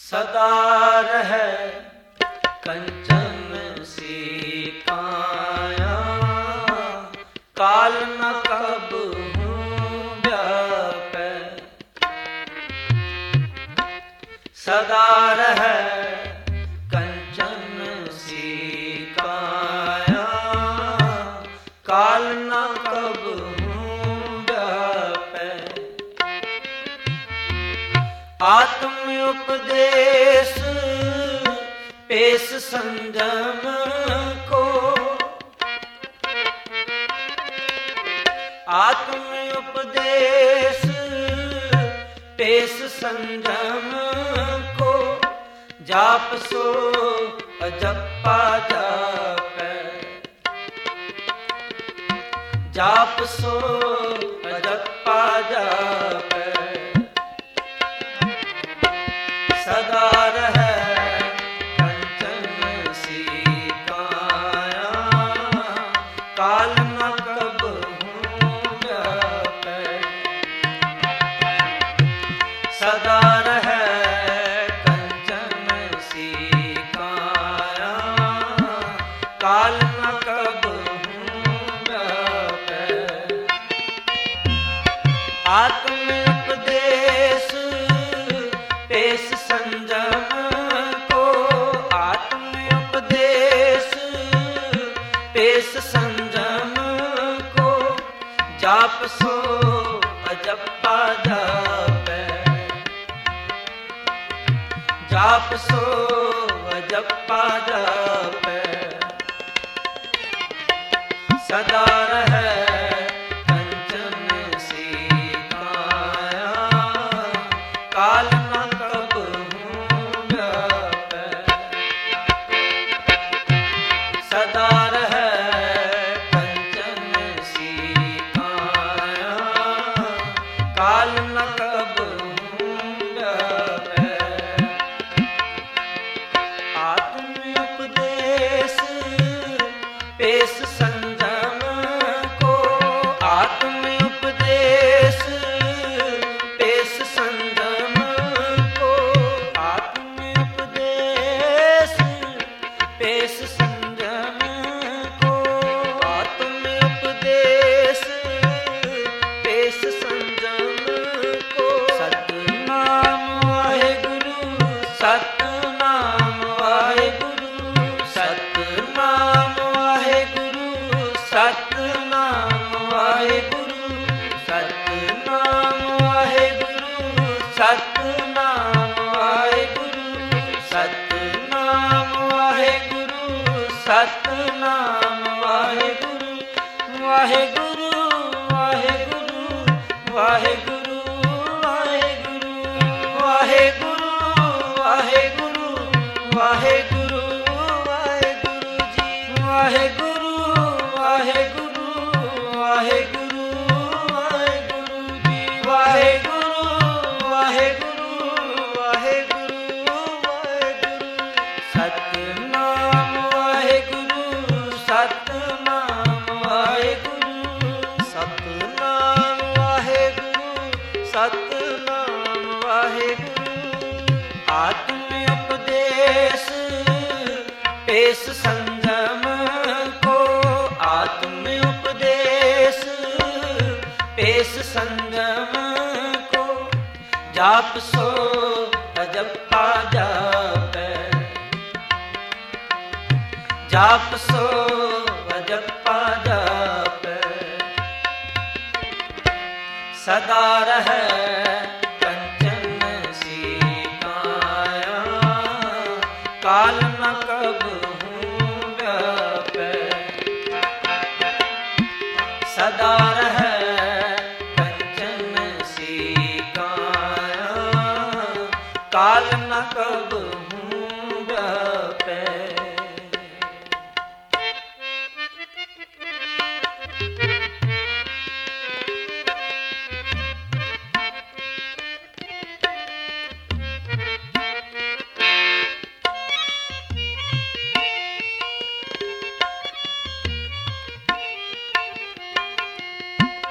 सदा रहे कंचन सी काया, काल न कब व्यापै। सदा रहे कंचन सी काया, काल न कब व्यापै। आत्म उपदेश पेश संयम को, आत्म उपदेश पेश संयम को, जाप सो अजप्पा जापै। जाप सो अजप्पा जापै। सदा रहे कंचन सी काया, काल न कब व्यापै। सदा रहे कंचन सी काया, काल न कब व्यापै। आत्म उपदेश पेश संयम को, आत्म उपदेश पेश संयम को, जाप सो अजप्पा जापै। जाप सो अजप्पा जापै। सदा रहे कंचन सी काया, काल न कब व्यापै। सदा रहे कंचन सी काया, काल न कब व्यापै। आत्म उपदेश पेश संयम को, आत्म उपदेश पेश संयम को, आत्म उपदेश पेश संयम को, आत्म उपदेश पेश संयम को। सतनाम वाहेगुरु, सतनाम वाहेगुरु, सतनाम वाहेगुरु, सतनाम वाहेगुरु, सतनाम वाहेगुरु, सतनाम वाहेगुरु, सतनाम वाहेगुरु, सतनाम वाहेगुरु। वाहेगुरु वाहेगुरु वाहेगुरु वाहेगुरु, वाहेगुरु वाहेगुरु वाहेगुरु वाहेगुरु जी। वाहेगुरु वाहेगुरु वाहेगुरु वाहेगुरु जी। वाहेगुरु वाहेगुरु वाहेगुरु वाहेगुरु। सतनाम वाहेगुरु, सतनाम वाहेगुरु, सतनाम वाहेगुरु, सतनाम वाहेगुरु। आत्म उपदेश पेश संयम को, आत्म उपदेश पेश संयम को, जाप सो अजप्पा जापै। जाप सो अजप्पा जापै। सदा रहे कंचन सी काया, काल न कब व्यापै। सदा रहे कंचन सी काया, काल न कब व्यापै।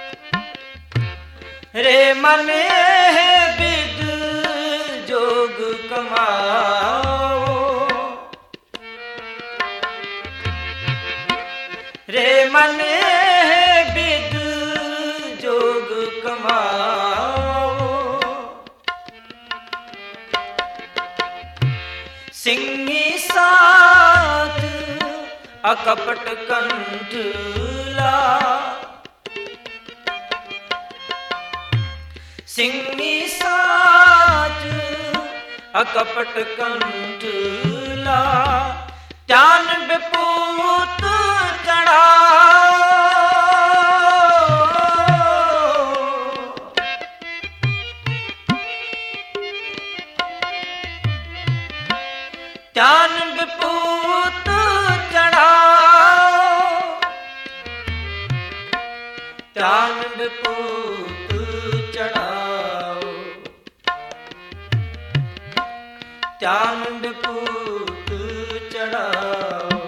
रे मने विद जोग कमाओ रे मन विद जोग कमाओ सिंही साथ अकपट कंठला सिंही साथ अकपट कंठला ध्यान विपूत चढ़ाओ ध्यान विपूत चढ़ाओ ध्यान विपूत चढ़ाओ ध्यान विपूत चढ़ाओ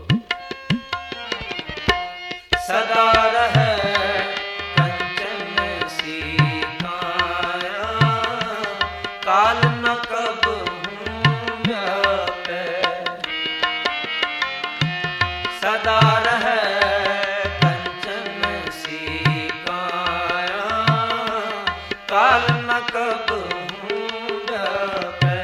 सदा रहे कंचन सी काया काल न कबहू व्यापे सदा रहे कंचन सी काया काल न कबहू व्यापे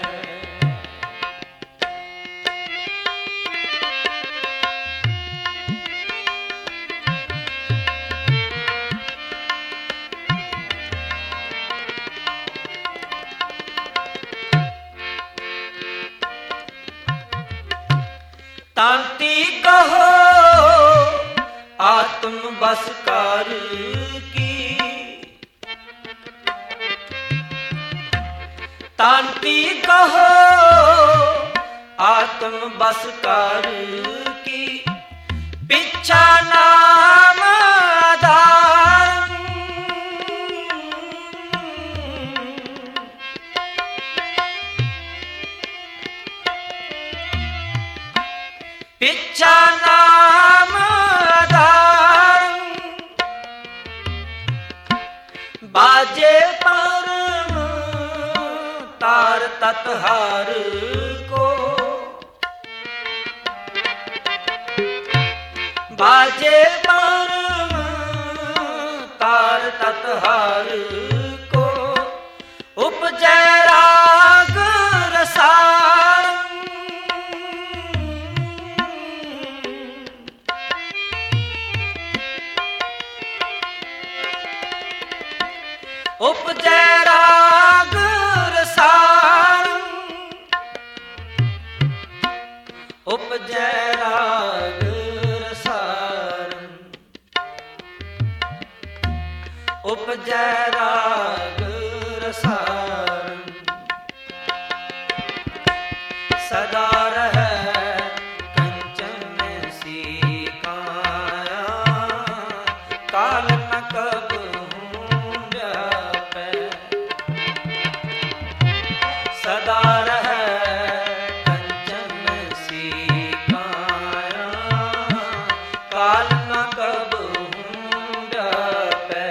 तांती कहो आत्म बस कर की तांती कहो आत्म बस कर की पिछा नाम आधार पिछा नाम आधार बाजे परम तार तत्हार को बाजे परम तार तत्हार को उपजय राग रसार उपजय राग रसार उपजय राग रसार उपजय राग रसार सदा रहे कंचन सी काया काल न कबहू सदा रहे कंचन सी काया काल न कबहू व्यापे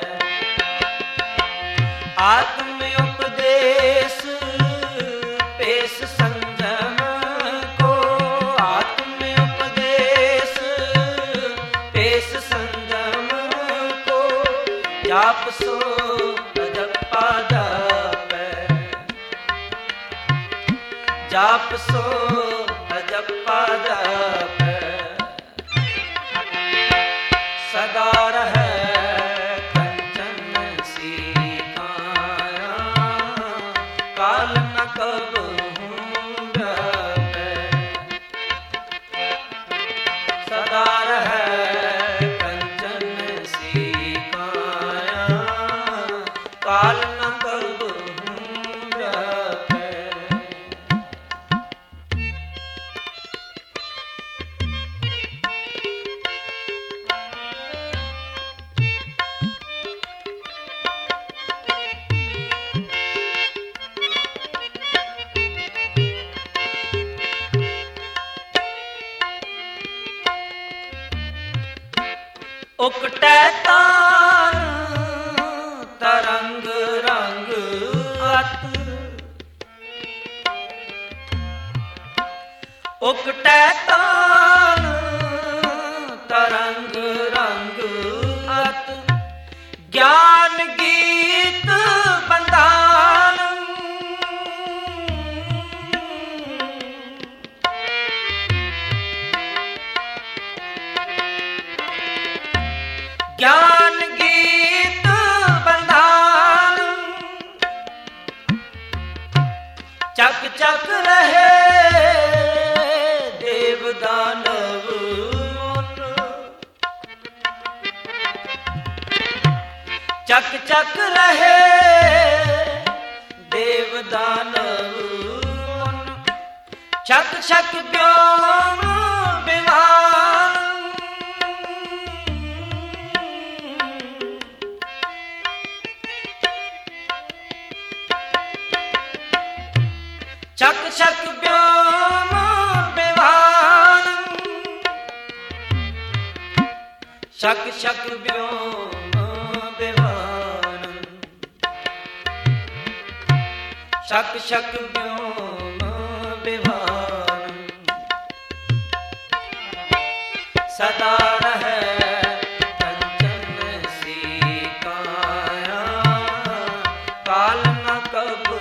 आत्म उपदेश पेश संयम को आत्म उपदेश पेश संयम को जाप सो जपा जापे जाप सो जपा जापे सदा रहे कंचन सी काया काल न कबहू व्यापे सदा रहे कंचन सी काया काल न कबहू व्यापे उकटे तार तरंग रंग अत ਉਕਟੈ ਤਾਨ ਤਰੰਗ ਰੰਗ ਅਤ ਗਿਆਨ ਗੀਤ ਬੰਦਾਨ ਗਿਆਨ ਗੀਤ ਬੰਦਾਨ ਚੱਕ ਚੱਕ ਰਹੇ ਦੇਵ ਦਾਨਵ ਮਨ ਚੱਕ ਚੱਕ ਰਹੇ ਦੇਵ ਦਾਨਵ ਮਨ ਚੱਕ ਚੱਕ ਬਿਆਨ ਬਿਵਾਨ ਚੱਕ ਚੱਕ ਬਿਆਨ ਬਿਵਾਨ ਚੱਕ ਚੱਕ ਬਿਆਨ ਬਿਵਾਨ ਚੱਕ ਚੱਕ ਬਿਆਨ ਬਿਵਾਨ ਸਦਾ ਰਹੈ ਕੰਚਨ ਸੀ ਕਾਇਆ ਕਾਲ ਨ ਕਬਹੂ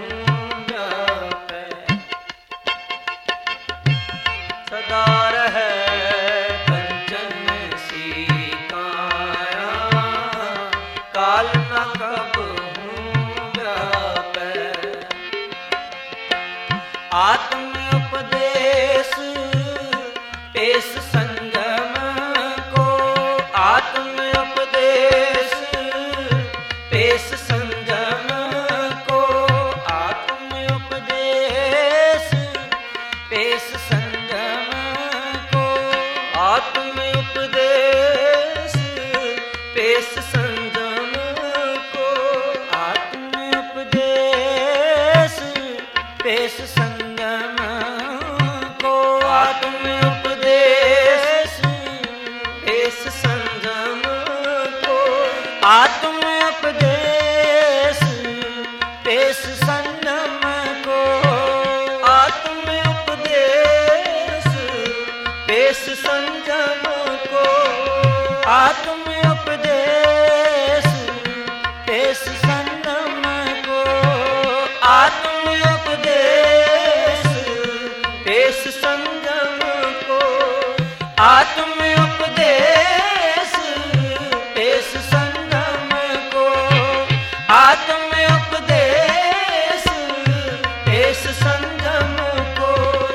ਸਦਾ ਰਹੈ ਕੰਚਨ ਸੀ ਕਾਇਆ ਕਾਲ ਨ ਕਬਹੂ ਵਿਆਪੈ ਆਤਮ ਉਪਦੇਸ ਪੇਸ ਸੰਗਮ ਕੋ ਆਤਮ ਉਪਦੇਸ ਪੇਸ ਸੰਗਮ ਕੋ ਆਤਮ ਉਪਦੇਸ ਪੇਸ ਸੰਗਮ ਆਤਮ ਉਪਦੇਸ ਪੇਸ ਸੰਜਮ ਕੋ ਆਤਮ ਉਪਦੇਸ ਪੇਸ ਸੰਜਮ ਕੋ ਆਤਮ ਉਪਦੇਸ ਪੇਸ ਸੰਜਮ ਕੋ ਆਤਮ ਉਪਦੇਸ ਪੇਸ ਸੰਜਮ ਕੋ ਆਤਮ ਉਪਦੇਸ ਪੇਸ ਸੰਜਮ ਕੋ ਆਤਮ ਉਪਦੇਸ ਪੇਸ ਸੰਜਮ ਕੋ ਆਤਮ ਉਪਦੇਸ ਪੇਸ ਸੰਜਮ ਕੋ ਆਤਮ ਉਪਦੇਸ ਪੇਸ ਸੰਜਮ ਕੋ ਆਤਮ ਉਪਦੇਸ ਪੇਸ ਸੰਜਮ ਕੋ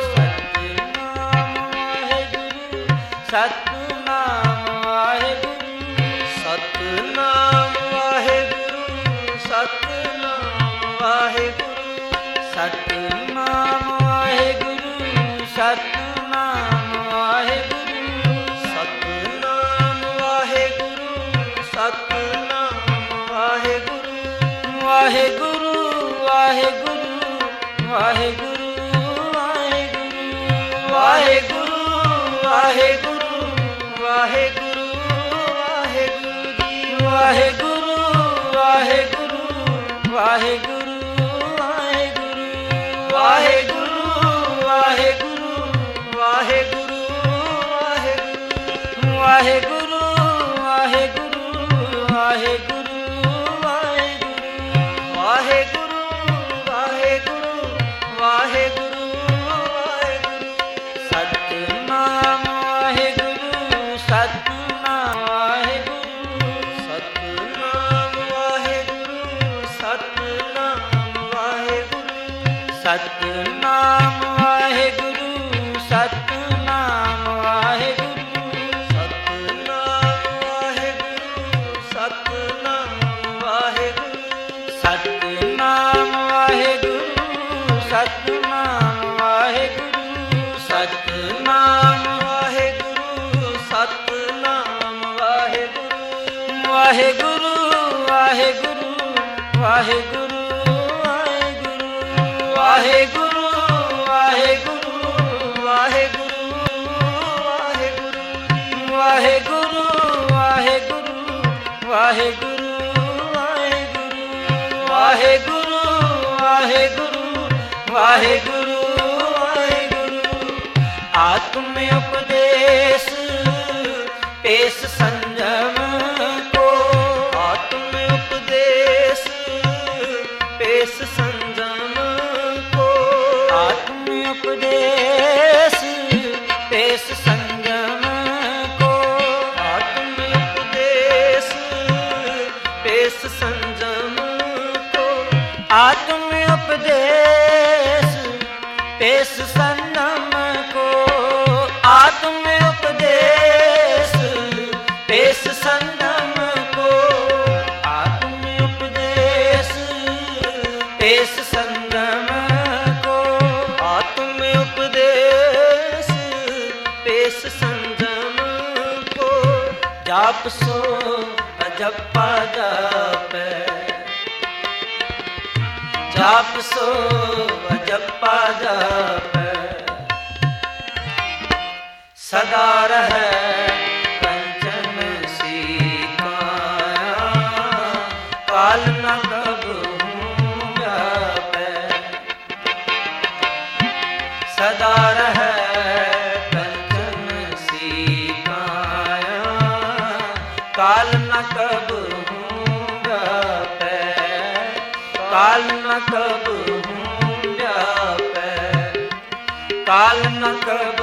ਸਤਿਨਾਮ ਵਾਹਿਗੁਰੂ ਸਤਿਨਾਮ ਵਾਹਿਗੁਰੂ ਸਤਿਨਾਮ ਵਾਹਿਗੁਰੂ ਸਤਿਨਾਮ ਵਾਹਿਗੁਰੂ ਸਤਿਨਾਮ ਵਾਹਿਗੁਰੂ ਸਤਿਨਾਮ ਵਾਹਿਗੁਰੂ ਸਤਿਨਾਮ ਵਾਹਿਗੁਰੂ ਵਾਹਿਗੁਰੂ ਵਾਹਿਗੁਰੂ ਵਾਹਿਗੁਰੂ ਵਾਹਿਗੁਰੂ ਵਾਹਿਗੁਰੂ ਵਾਹਿਗੁਰੂ ਵਾਹਿਗੁਰੂ ਵਾਹਿਗੁਰੂ ਜੀ ਵਾਹਿਗੁਰੂ ਵਾਹਿਗੁਰੂ ਵਾਹਿਗੁਰੂ ਵਾਹਿਗੁਰੂ ਵਾਹਿਗੁਰੂ ਵਾਹਿਗੁਰੂ ਵਾਹਿਗੁਰੂ ਵਾਹਿਗੁਰੂ ਵਾਹਿਗੁਰੂ ਵਾਹਿਗੁਰੂ ਵਾਹਿਗੁਰੂ ਵਾਹਿਗੁਰੂ ਵਾਹਿਗੁਰੂ ਵਾਹਿਗੁਰੂ ਸਤਿਨਾਮ ਵਾਹਿਗੁਰੂ ਸਤਿਨਾਮ ਵਾਹਿਗੁਰੂ ਸਤਿਨਾਮ ਵਾਹਿਗੁਰੂ ਸਤਿਨਾਮ ਵਾਹਿਗੁਰੂ ਸਤਿਨਾਮ ਵਾਹਿਗੁਰੂ ਸਤਿਨਾਮ ਵਾਹਿਗੁਰੂ ਸਤਿਨਾਮ ਵਾਹਿਗੁਰੂ ਸਤਿਨਾਮ ਵਾਹਿਗੁਰੂ ਸਤਿਨਾਮ ਵਾਹਿਗੁਰੂ ਸਤਿਨਾਮ ਵਾਹਿਗੁਰੂ ਸਤਿਨਾਮ ਵਾਹਿਗੁਰੂ ਵਾਹਿਗੁਰੂ ਵਾਹਿਗੁਰੂ ਵਾਹਿਗੁਰੂ ਵਾਹਿਗੁਰੂ ਵਾਹਿਗੁਰੂ ਵਾਹਿਗੁਰੂ ਵਾਹਿਗੁਰੂ ਵਾਹਿਗੁਰੂ ਵਾਹਿਗੁਰੂ ਵਾਹਿਗੁਰੂ ਵਾਹਿਗੁਰੂ ਵਾਹਿਗੁਰੂ ਵਾਹਿਗੁਰੂ ਵਾਹਿਗੁਰੂ आत्म उपदेश पेश संयम को, आत्म उपदेश पेश संयम को, आत्म उपदेश पेश संयम को, आत्म उपदेश पेश संयम को, आत्म उपदेश पेश संयम को, आत्म उपदेश पेश संयम को, आत्म उपदेश पेश संयम को, आत्म उपदेश पेश संयम को। जाप सो अजपा जापे, जाप सो अजपा जापे, सदा रहे कंचन सी काया, काल न कबहू व्यापे, सदा रहे कंचन सी काया, काल न कबहू व्यापे, काल न कबहू व्यापे, काल न कबहू